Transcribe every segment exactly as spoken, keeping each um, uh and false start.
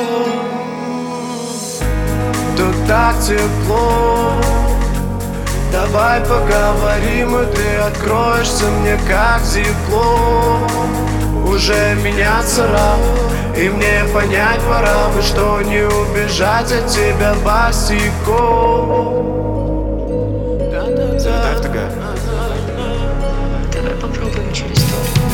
Тут так тепло. Давай поговорим, и ты откроешься мне как зипло. Уже меняться рано, и мне понять пора бы, что не убежать от тебя босиком. Залетай в ТГ. Давай попробуем через то.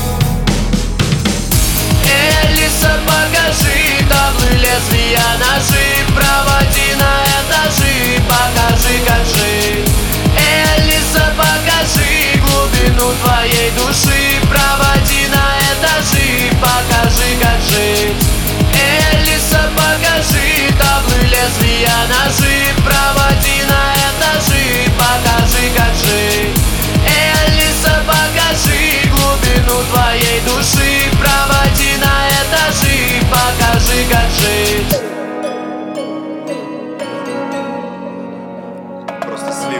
Элиса, покажи таблы, лезвия, ножи. Проводи на этажи, покажи, как жить. Элиса, покажи глубину твоей души. Проводи на этажи, покажи, как жить. Элиса, покажи таблы, лезвия, ножи. Проводи на этажи, покажи, как жить. Элиса, покажи глубину твоей души. Проводи на этажи, покажи, как жить. Просто слив.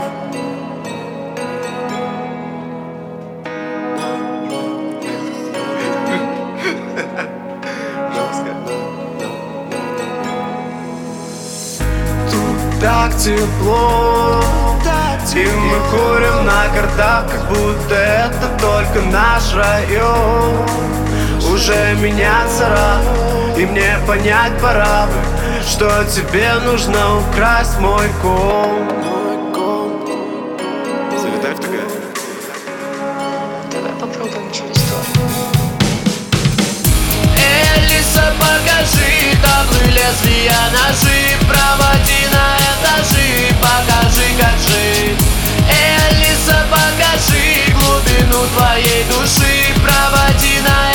Тут так тепло, и мы курим на картах, как будто это только наш район. Уже меняться рано, и мне понять пора бы, что тебе нужно украсть мой ком. Залетай в ТГ. Давай попробуем через то. Элиса, покажи таблы, лезвия, ножи. Проводи на этажи, покажи, как жить. Элиса, покажи глубину твоей души. Проводи на